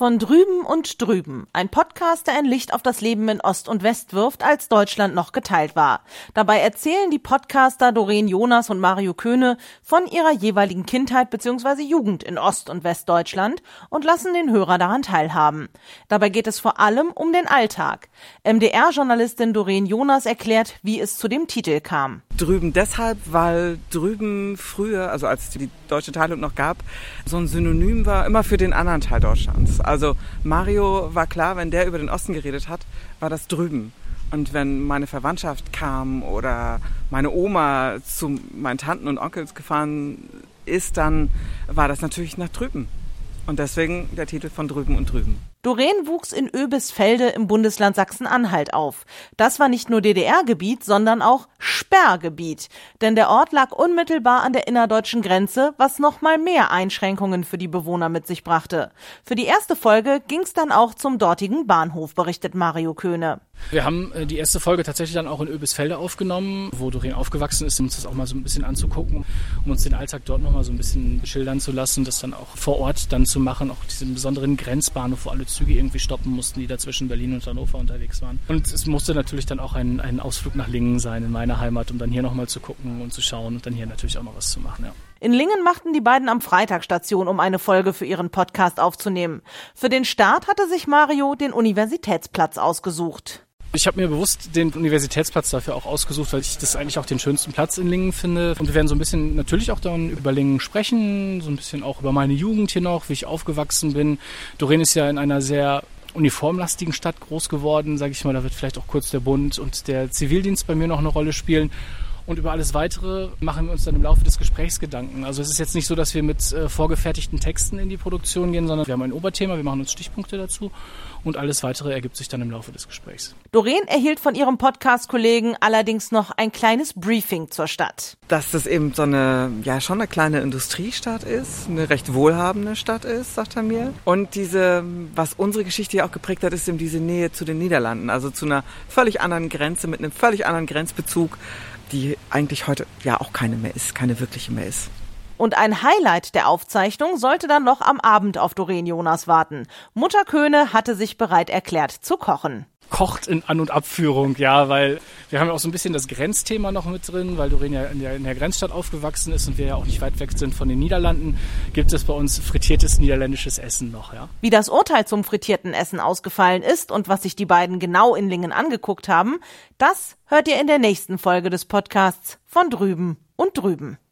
Von drüben und drüben. Ein Podcast, der ein Licht auf das Leben in Ost und West wirft, als Deutschland noch geteilt war. Dabei erzählen die Podcaster Doreen Jonas und Mario Köhne von ihrer jeweiligen Kindheit bzw. Jugend in Ost- und Westdeutschland und lassen den Hörer daran teilhaben. Dabei geht es vor allem um den Alltag. MDR-Journalistin Doreen Jonas erklärt, wie es zu dem Titel kam. Drüben deshalb, weil drüben früher, also als die deutsche Teilung noch gab, so ein Synonym war immer für den anderen Teil Deutschlands. Also Mario war klar, wenn der über den Osten geredet hat, war das drüben. Und wenn meine Verwandtschaft kam oder meine Oma zu meinen Tanten und Onkels gefahren ist, dann war das natürlich nach drüben. Und deswegen der Titel von Drüben und Drüben. Doreen wuchs in Oebisfelde im Bundesland Sachsen-Anhalt auf. Das war nicht nur DDR-Gebiet, sondern auch Sperrgebiet. Denn der Ort lag unmittelbar an der innerdeutschen Grenze, was noch mal mehr Einschränkungen für die Bewohner mit sich brachte. Für die erste Folge ging es dann auch zum dortigen Bahnhof, berichtet Mario Köhne. Wir haben die erste Folge tatsächlich dann auch in Oebisfelde aufgenommen, wo Doreen aufgewachsen ist, um uns das auch mal so ein bisschen anzugucken, um uns den Alltag dort noch mal so ein bisschen schildern zu lassen, das dann auch vor Ort dann zu machen, auch diesen besonderen Grenzbahnhof, wo alle Züge irgendwie stoppen mussten, die da zwischen Berlin und Hannover unterwegs waren. Und es musste natürlich dann auch ein Ausflug nach Lingen sein, in meine Heimat, um dann hier noch mal zu gucken und zu schauen und dann hier natürlich auch noch was zu machen, ja. In Lingen machten die beiden am Freitag Station, um eine Folge für ihren Podcast aufzunehmen. Für den Start hatte sich Mario den Universitätsplatz ausgesucht. Ich habe mir bewusst den Universitätsplatz dafür auch ausgesucht, weil ich das eigentlich auch den schönsten Platz in Lingen finde. Und wir werden so ein bisschen natürlich auch dann über Lingen sprechen, so ein bisschen auch über meine Jugend hier noch, wie ich aufgewachsen bin. Doreen ist ja in einer sehr uniformlastigen Stadt groß geworden, sage ich mal. Da wird vielleicht auch kurz der Bund und der Zivildienst bei mir noch eine Rolle spielen. Und über alles Weitere machen wir uns dann im Laufe des Gesprächs Gedanken. Also es ist jetzt nicht so, dass wir mit vorgefertigten Texten in die Produktion gehen, sondern wir haben ein Oberthema, wir machen uns Stichpunkte dazu und alles Weitere ergibt sich dann im Laufe des Gesprächs. Doreen erhielt von ihrem Podcast-Kollegen allerdings noch ein kleines Briefing zur Stadt. Dass das eben so eine, ja schon eine kleine Industriestadt ist, eine recht wohlhabende Stadt ist, sagt er mir. Und diese, was unsere Geschichte ja auch geprägt hat, ist eben diese Nähe zu den Niederlanden, also zu einer völlig anderen Grenze, mit einem völlig anderen Grenzbezug, die eigentlich heute ja auch keine wirkliche mehr ist. Und ein Highlight der Aufzeichnung sollte dann noch am Abend auf Doreen Jonas warten. Mutter Köhne hatte sich bereit erklärt zu kochen. Kocht in An- und Abführung, ja, weil wir haben ja auch so ein bisschen das Grenzthema noch mit drin, weil Doreen ja in der Grenzstadt aufgewachsen ist und wir ja auch nicht weit weg sind von den Niederlanden, gibt es bei uns frittiertes niederländisches Essen noch, ja. Wie das Urteil zum frittierten Essen ausgefallen ist und was sich die beiden genau in Lingen angeguckt haben, das hört ihr in der nächsten Folge des Podcasts von Drüben und Drüben.